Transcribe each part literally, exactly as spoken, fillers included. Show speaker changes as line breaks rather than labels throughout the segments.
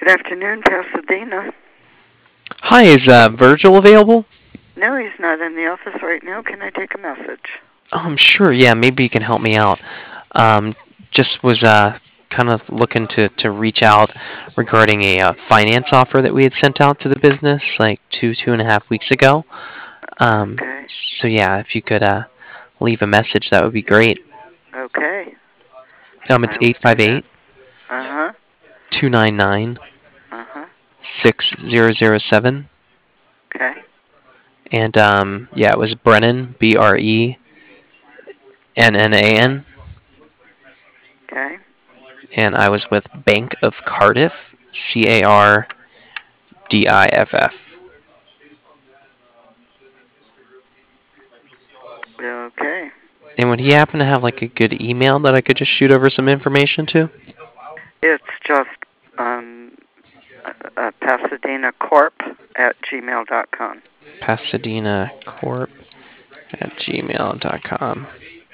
Good afternoon, Pasadena.
Hi, is uh, Virgil available?
No, he's not in the office right now. Can I take a message?
Um, sure, yeah, maybe you can help me out. Um, just was uh, kind of looking to, to reach out regarding a uh, finance offer that we had sent out to the business like two, two and a half weeks ago. Um,
Okay.
so yeah, if you could uh, leave a message, that would be great.
Okay.
Um, it's
I will
eight
do
five
that.
eight,
Uh-huh.
two nine nine,
Uh-huh.
six zero zero seven.
Okay.
And um, yeah, it was Brennan, B R E N N A N.
Okay.
And I was with Bank of Cardiff, C A R D I F F.
Okay.
And would he happen to have like a good email that I could just shoot over some information to?
It's just um, uh, uh, Pasadena Corp at gmail dot com.
Pasadena Corp at gmail dot com.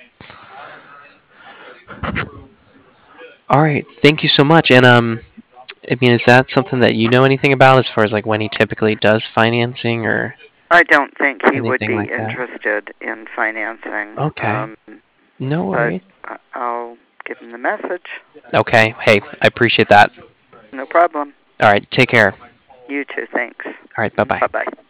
All right, thank you so much. And um, I mean, is that something that you know anything about as far as like when he typically does financing or
I don't think he would
anything
be
like that?
interested in financing,
Okay,
um,
no
but
worries.
I- I'll give him the message.
Okay, hey, I appreciate that.
No problem.
All right, take care.
You too. Thanks.
All right, bye bye.
Bye-bye.